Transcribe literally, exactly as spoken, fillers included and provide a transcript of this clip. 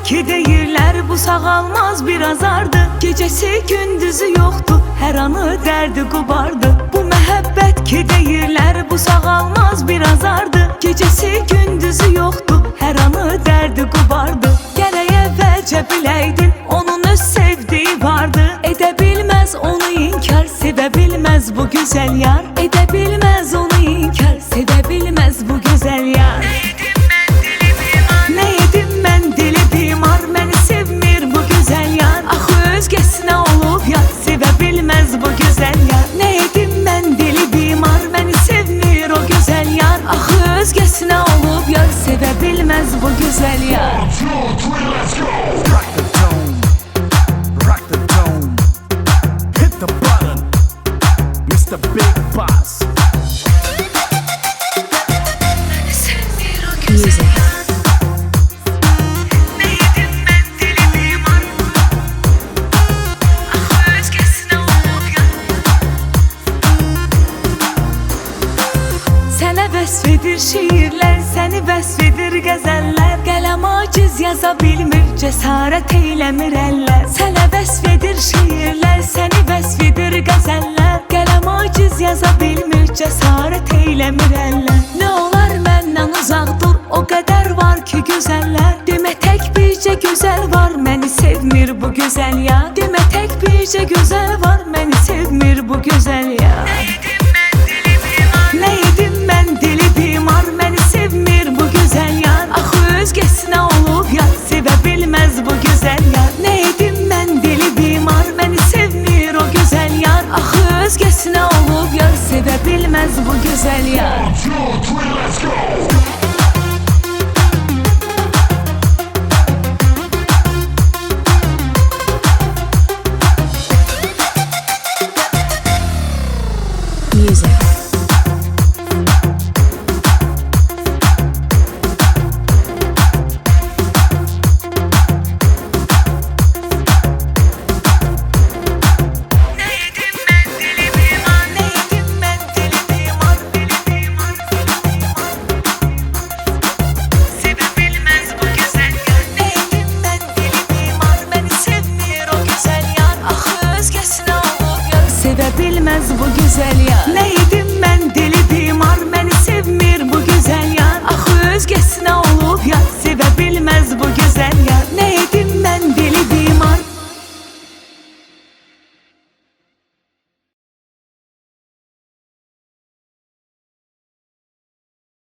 ki deyirlər bu sağalmaz bir azardı. Gecəsi gündüzü yoxdu, hər anı dərdi qubardı. Bu məhəbbət ki deyirlər bu sağalmaz bir azardı. Gecəsi gündüzü yoxdu, hər anı dərdi qubardı. Gərək əvvəlcə biləydin onun öz sevdiyi vardı. Edə bilməz onu inkar, sevə bilməz bu gözəl yar. Edə bilməz onu inkar, sevə bilməz bu gözəl yar. Nə edim mən dili bimar, məni sevmir bu gözəl yar. Axı özgəsinə olub yar, sevə bilməz bu gözəl yar. Nə edim mən dili bimar, məni sevmir o gözəl yar. Axı özgəsinə olub yar, sevə bilməz bu gözəl yar. Rock the dome, rock the dome, hit the button, mister Big Boss. Music. Sənə vəsf edir şiirlər, səni vəsf edir qəzəllər. Qələm aciz yaza bilmir, cəsarət eyləmir əllər. Sənə vəsf edir şiirlər, səni vəsf edir qəzəllər. Qələm aciz yaza bilmir, cəsarət eyləmir əllər. Nə olar məndən uzaq dur, o qədər var ki gözəllər. Demə tək bircə gözəl var, məni sevmir bu gözəl yar. Demə tək bircə gözəl var, məni sevmir bu gözəl yar. Nə edim mən dili bimar, məni sevmir bu gözəl yar. Axı özgəsinə olub yar, sevə bilməz bu gözəl yar. Nə edim mən dili bimar, məni sevmir o gözəl yar. Axı özgəsinə olub yar, sevə bilməz bu gözəl yar. Music. Sevə bilməz bu gözəl yar. Nə